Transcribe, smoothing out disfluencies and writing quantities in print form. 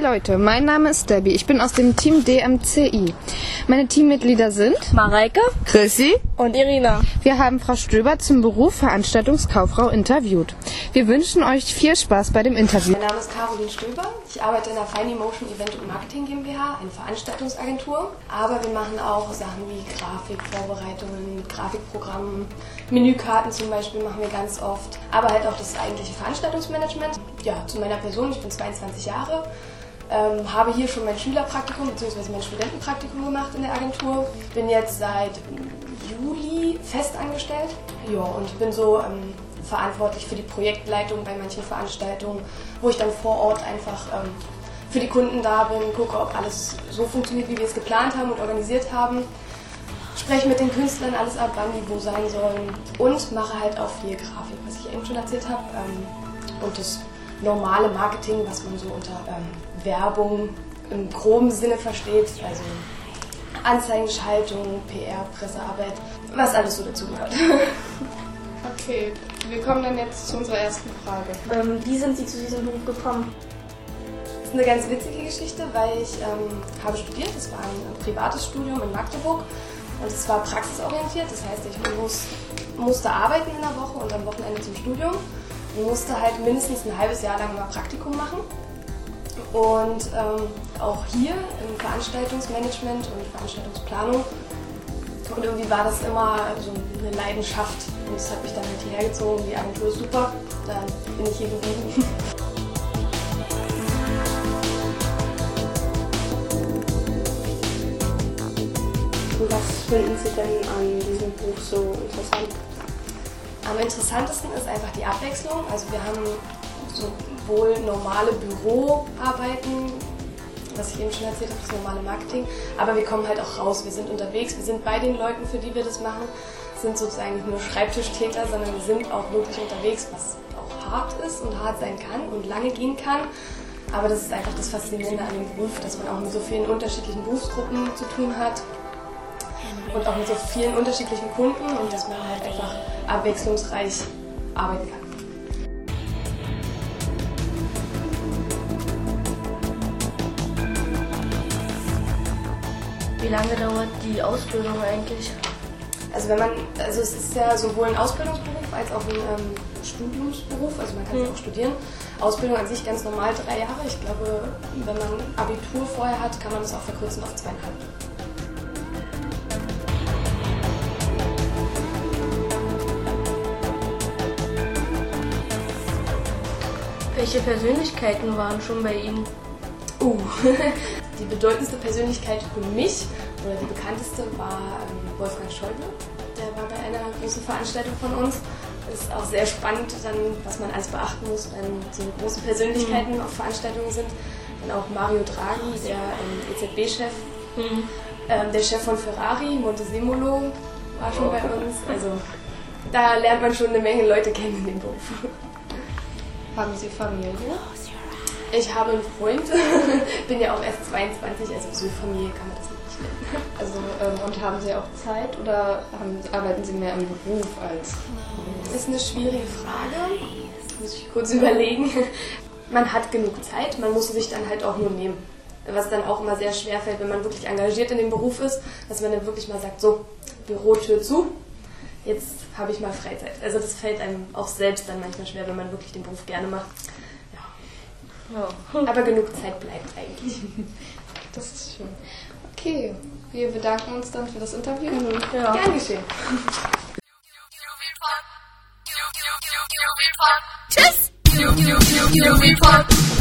Leute, mein Name ist Debbie. Ich bin aus dem Team DMCI. Meine Teammitglieder sind Mareike, Chrissy und Irina. Wir haben Frau Stöber zum Beruf Veranstaltungskauffrau interviewt. Wir wünschen euch viel Spaß bei dem Interview. Mein Name ist Caroline Stöber. Ich arbeite in der Fine Emotion Event und Marketing GmbH, eine Veranstaltungsagentur. Aber wir machen auch Sachen wie Grafikvorbereitungen, Grafikprogrammen, Menükarten zum Beispiel machen wir ganz oft. Aber halt auch das eigentliche Veranstaltungsmanagement. Ja, zu meiner Person, ich bin 22 Jahre. Habe hier schon mein Schülerpraktikum bzw. mein Studentenpraktikum gemacht in der Agentur. Bin jetzt seit Juli fest angestellt. Ja, und bin so verantwortlich für die Projektleitung bei manchen Veranstaltungen, wo ich dann vor Ort einfach für die Kunden da bin, gucke, ob alles so funktioniert, wie wir es geplant haben und organisiert haben. Spreche mit den Künstlern alles ab, wann die wo sein sollen und mache halt auch viel Grafik, was ich eben schon erzählt habe. Und das normale Marketing, was man so unter Werbung im groben Sinne versteht, also Anzeigenschaltung, PR, Pressearbeit, was alles so dazugehört. Okay, wir kommen dann jetzt zu unserer ersten Frage. Wie sind Sie zu diesem Beruf gekommen? Das ist eine ganz witzige Geschichte, weil ich habe studiert, das war ein privates Studium in Magdeburg und es war praxisorientiert, das heißt, ich musste arbeiten in der Woche und am Wochenende zum Studium. Ich musste halt mindestens ein halbes Jahr lang mal Praktikum machen und auch hier im Veranstaltungsmanagement und Veranstaltungsplanung. Und irgendwie war das immer so eine Leidenschaft und das hat mich dann halt hierher gezogen. Die Agentur ist super, dann bin ich hier geblieben. Was finden Sie denn an diesem Beruf so interessant? Am interessantesten ist einfach die Abwechslung. Also wir haben sowohl normale Büroarbeiten, was ich eben schon erzählt habe, das normale Marketing, aber wir kommen halt auch raus, wir sind unterwegs, wir sind bei den Leuten, für die wir das machen, sind sozusagen nicht nur Schreibtischtäter, sondern wir sind auch wirklich unterwegs, was auch hart ist und hart sein kann und lange gehen kann. Aber das ist einfach das Faszinierende an dem Beruf, dass man auch mit so vielen unterschiedlichen Berufsgruppen zu tun hat und auch mit so vielen unterschiedlichen Kunden und dass man halt einfach abwechslungsreich arbeiten kann. Wie lange dauert die Ausbildung eigentlich? Also es ist ja sowohl ein Ausbildungsberuf als auch ein Studiumsberuf, also man kann es auch studieren. Ausbildung an sich ganz normal 3 Jahre. Ich glaube, wenn man Abitur vorher hat, kann man das auch verkürzen auf 2,5. Welche Persönlichkeiten waren schon bei Ihnen? Die bedeutendste Persönlichkeit für mich, oder die bekannteste, war Wolfgang Schäuble. Der war bei einer großen Veranstaltung von uns. Es ist auch sehr spannend, dann, was man alles beachten muss, wenn so große Persönlichkeiten auf Veranstaltungen sind. Dann auch Mario Draghi, der EZB-Chef, der Chef von Ferrari, Montezemolo, war schon bei uns. Also da lernt man schon eine Menge Leute kennen in dem Beruf. Haben Sie Familie? Ich habe einen Freund, bin ja auch erst 22, also so Familie kann man das nicht nennen. Also, und haben Sie auch Zeit oder arbeiten Sie mehr im Beruf als? Das ist eine schwierige Frage, muss ich kurz überlegen. Man hat genug Zeit, man muss sich dann halt auch nur nehmen. Was dann auch immer sehr schwer fällt, wenn man wirklich engagiert in dem Beruf ist, dass man dann wirklich mal sagt, so, Bürotür zu, jetzt habe ich mal Freizeit. Also das fällt einem auch selbst dann manchmal schwer, wenn man wirklich den Beruf gerne macht. Ja. Aber genug Zeit bleibt eigentlich. Das ist schön. Okay, wir bedanken uns dann für das Interview. Ja. Gern geschehen. Tschüss!